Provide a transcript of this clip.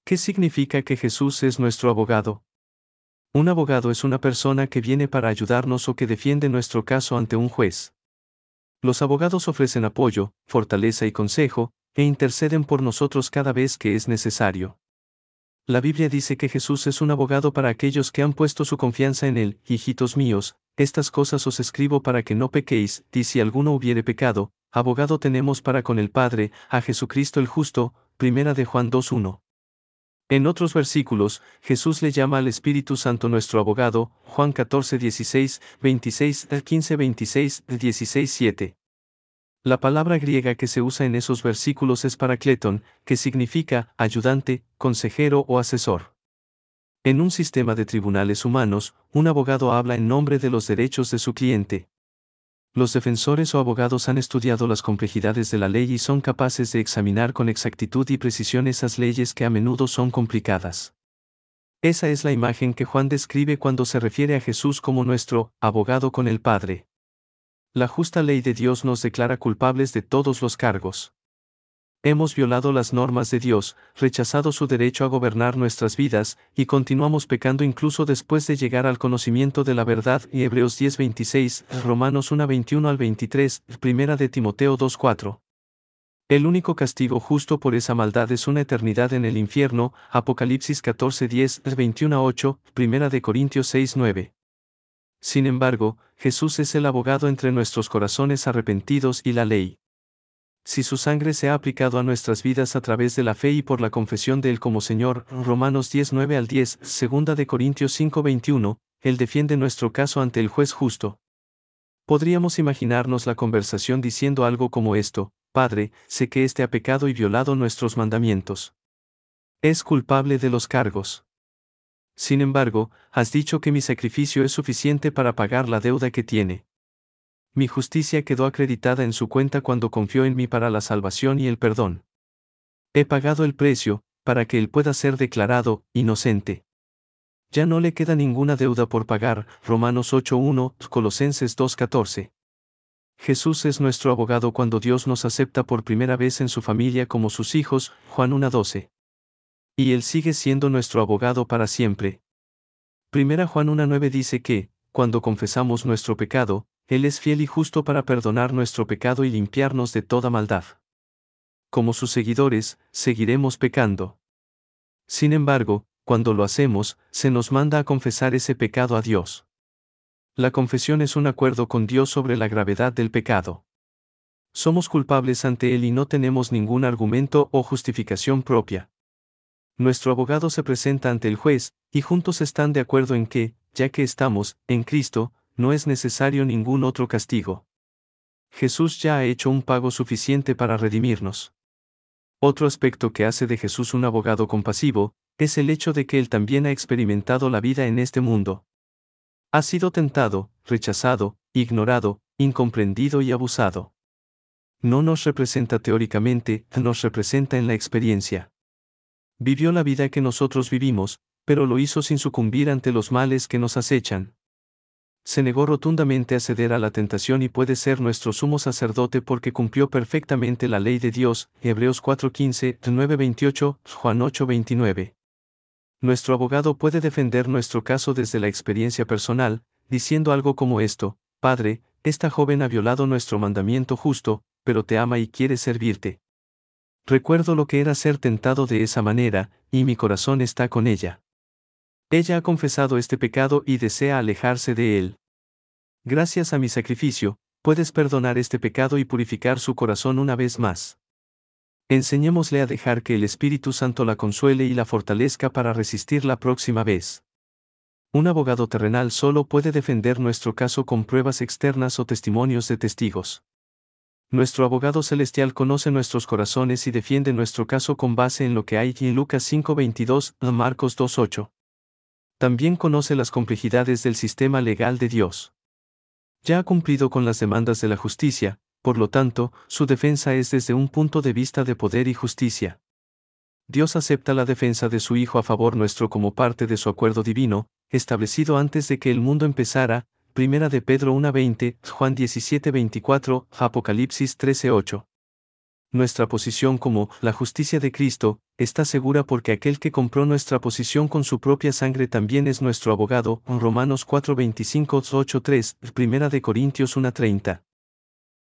¿Qué significa que Jesús es nuestro abogado? Un abogado es una persona que viene para ayudarnos o que defiende nuestro caso ante un juez. Los abogados ofrecen apoyo, fortaleza y consejo, e interceden por nosotros cada vez que es necesario. La Biblia dice que Jesús es un abogado para aquellos que han puesto su confianza en Él. Hijitos míos, estas cosas os escribo para que no pequéis, y si alguno hubiere pecado, abogado tenemos para con el Padre, a Jesucristo el justo. 1 de Juan 2:1. En otros versículos, Jesús le llama al Espíritu Santo nuestro abogado, Juan 14:16, 26, 15, 26, 16, 7. La palabra griega que se usa en esos versículos es parakleton, que significa ayudante, consejero o asesor. En un sistema de tribunales humanos, un abogado habla en nombre de los derechos de su cliente. Los defensores o abogados han estudiado las complejidades de la ley y son capaces de examinar con exactitud y precisión esas leyes que a menudo son complicadas. Esa es la imagen que Juan describe cuando se refiere a Jesús como nuestro abogado con el Padre. La justa ley de Dios nos declara culpables de todos los cargos. Hemos violado las normas de Dios, rechazado su derecho a gobernar nuestras vidas, y continuamos pecando incluso después de llegar al conocimiento de la verdad. Y Hebreos 10:26, Romanos 1:21 al 23, 1 de Timoteo 2:4. El único castigo justo por esa maldad es una eternidad en el infierno. Apocalipsis 14:10, 21:8, 1 de Corintios 6:9. Sin embargo, Jesús es el abogado entre nuestros corazones arrepentidos y la ley. Si su sangre se ha aplicado a nuestras vidas a través de la fe y por la confesión de Él como Señor, Romanos 10:9 al 10, 2 de Corintios 5:21, Él defiende nuestro caso ante el juez justo. Podríamos imaginarnos la conversación diciendo algo como esto: Padre, sé que éste ha pecado y violado nuestros mandamientos. Es culpable de los cargos. Sin embargo, has dicho que mi sacrificio es suficiente para pagar la deuda que tiene. Mi justicia quedó acreditada en su cuenta cuando confió en mí para la salvación y el perdón. He pagado el precio, para que él pueda ser declarado inocente. Ya no le queda ninguna deuda por pagar. Romanos 8:1, Colosenses 2:14. Jesús es nuestro abogado cuando Dios nos acepta por primera vez en su familia como sus hijos. Juan 1:12. Y Él sigue siendo nuestro abogado para siempre. 1 Juan 1:9 dice que, cuando confesamos nuestro pecado, Él es fiel y justo para perdonar nuestro pecado y limpiarnos de toda maldad. Como sus seguidores, seguiremos pecando. Sin embargo, cuando lo hacemos, se nos manda a confesar ese pecado a Dios. La confesión es un acuerdo con Dios sobre la gravedad del pecado. Somos culpables ante Él y no tenemos ningún argumento o justificación propia. Nuestro abogado se presenta ante el juez, y juntos están de acuerdo en que, ya que estamos en Cristo, no es necesario ningún otro castigo. Jesús ya ha hecho un pago suficiente para redimirnos. Otro aspecto que hace de Jesús un abogado compasivo, es el hecho de que Él también ha experimentado la vida en este mundo. Ha sido tentado, rechazado, ignorado, incomprendido y abusado. No nos representa teóricamente, nos representa en la experiencia. Vivió la vida que nosotros vivimos, pero lo hizo sin sucumbir ante los males que nos acechan. Se negó rotundamente a ceder a la tentación y puede ser nuestro sumo sacerdote porque cumplió perfectamente la ley de Dios. Hebreos 4:15, 9:28, Juan 8:29. Nuestro abogado puede defender nuestro caso desde la experiencia personal, diciendo algo como esto: Padre, esta joven ha violado nuestro mandamiento justo, pero te ama y quiere servirte. Recuerdo lo que era ser tentado de esa manera, y mi corazón está con ella. Ella ha confesado este pecado y desea alejarse de él. Gracias a mi sacrificio, puedes perdonar este pecado y purificar su corazón una vez más. Enseñémosle a dejar que el Espíritu Santo la consuele y la fortalezca para resistir la próxima vez. Un abogado terrenal solo puede defender nuestro caso con pruebas externas o testimonios de testigos. Nuestro abogado celestial conoce nuestros corazones y defiende nuestro caso con base en lo que hay en Lucas 5:22, Marcos 2:8. También conoce las complejidades del sistema legal de Dios. Ya ha cumplido con las demandas de la justicia, por lo tanto, su defensa es desde un punto de vista de poder y justicia. Dios acepta la defensa de su Hijo a favor nuestro como parte de su acuerdo divino, establecido antes de que el mundo empezara. 1 de Pedro 1:20, Juan 17:24, Apocalipsis 13:8. Nuestra posición como la justicia de Cristo está segura porque aquel que compró nuestra posición con su propia sangre también es nuestro abogado. Romanos 4:25-8:3, 1 de Corintios 1:30.